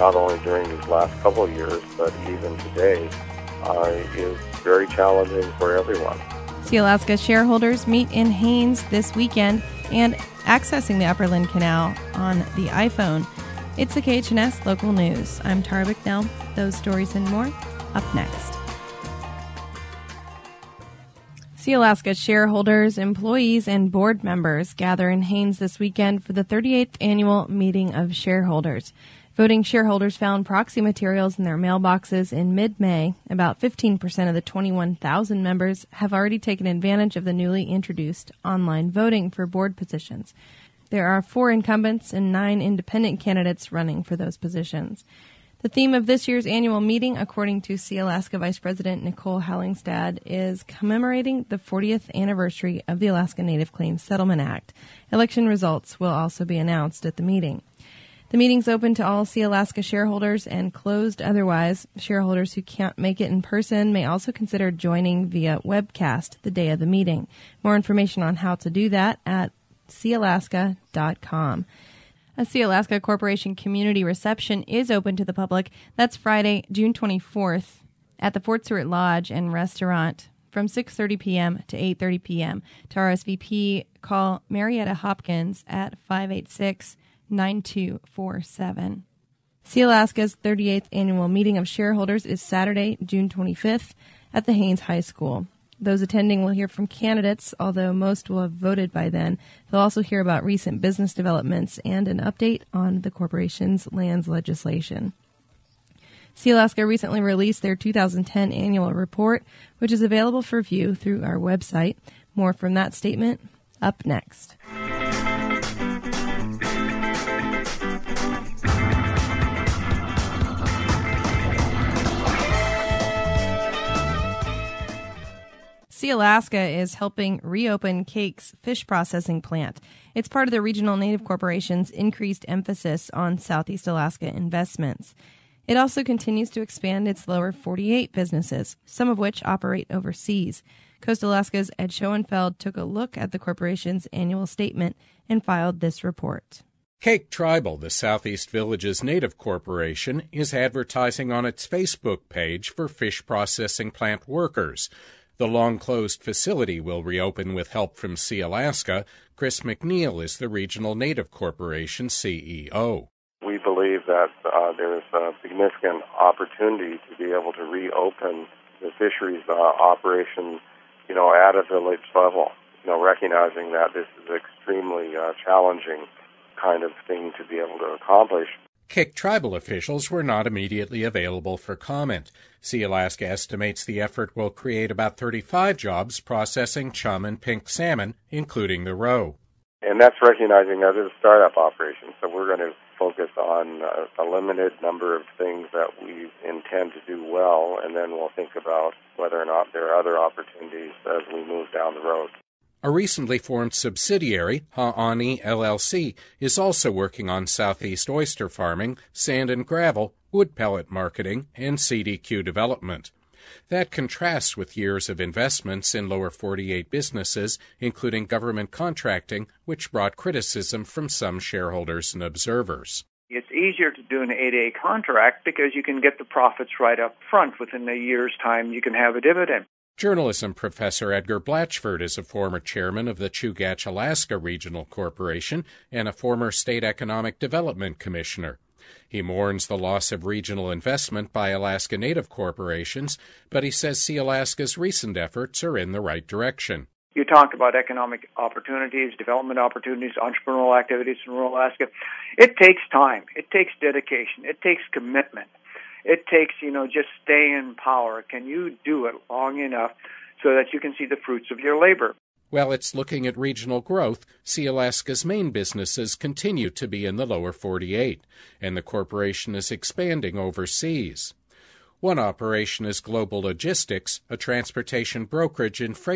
not only during these last couple of years, but even today, is very challenging for everyone. Sealaska shareholders meet in Haines this weekend and accessing the Upper Lynn Canal on the iPhone. It's the KHNS Local News. I'm Tara Bicknell. Those stories and more up next. Sealaska shareholders, employees, and board members gather in Haines this weekend for the 38th annual meeting of shareholders. Voting shareholders found proxy materials in their mailboxes in mid-May. About 15% of the 21,000 members have already taken advantage of the newly introduced online voting for board positions. There are 4 incumbents and 9 independent candidates running for those positions. The theme of this year's annual meeting, according to Sealaska Vice President Nicole Hallingstad, is commemorating the 40th anniversary of the Alaska Native Claims Settlement Act. Election results will also be announced at the meeting. The meeting's open to all Sealaska shareholders and closed otherwise. Shareholders who can't make it in person may also consider joining via webcast the day of the meeting. More information on how to do that at sealaska.com. A Sealaska Corporation community reception is open to the public. That's Friday, June 24th at the Fort Stewart Lodge and Restaurant from 6:30 p.m. to 8:30 p.m. To RSVP, call Marietta Hopkins at 586-9247. Sealaska's 38th annual meeting of shareholders is Saturday, June 25th at the Haines High School. Those attending will hear from candidates, although most will have voted by then. They'll also hear about recent business developments and an update on the corporation's lands legislation. Sealaska recently released their 2010 annual report, which is available for view through our website. More from that statement up next. Sealaska is helping reopen Cake's fish processing plant. It's part of the Regional Native Corporation's increased emphasis on Southeast Alaska investments. It also continues to expand its lower 48 businesses, some of which operate overseas. Coast Alaska's Ed Schoenfeld took a look at the corporation's annual statement and filed this report. Cake Tribal, the Southeast Villages Native Corporation, is advertising on its Facebook page for fish processing plant workers. The long-closed facility will reopen with help from Sealaska. Chris McNeil is the Regional Native Corporation CEO. We believe that there's a significant opportunity to be able to reopen the fisheries operation, at a village level, recognizing that this is an extremely challenging kind of thing to be able to accomplish. Cake Tribal officials were not immediately available for comment. Sealaska estimates the effort will create about 35 jobs processing chum and pink salmon, including the roe. And that's recognizing that it's a startup operation, so we're going to focus on a limited number of things that we intend to do well, and then we'll think about whether or not there are other opportunities as we move down the road. A recently formed subsidiary, Ha'ani LLC, is also working on southeast oyster farming, sand and gravel, wood pellet marketing, and CDQ development. That contrasts with years of investments in lower 48 businesses, including government contracting, which brought criticism from some shareholders and observers. It's easier to do an 8A contract because you can get the profits right up front. Within a year's time, you can have a dividend. Journalism professor Edgar Blatchford is a former chairman of the Chugach, Alaska Regional Corporation and a former state economic development commissioner. He mourns the loss of regional investment by Alaska Native corporations, but he says Sealaska's recent efforts are in the right direction. You talked about economic opportunities, development opportunities, entrepreneurial activities in rural Alaska. It takes time. It takes dedication. It takes commitment. It takes, just staying in power. Can you do it long enough so that you can see the fruits of your labor? While it's looking at regional growth, Sealaska's main businesses continue to be in the lower 48, and the corporation is expanding overseas. One operation is Global Logistics, a transportation brokerage and freight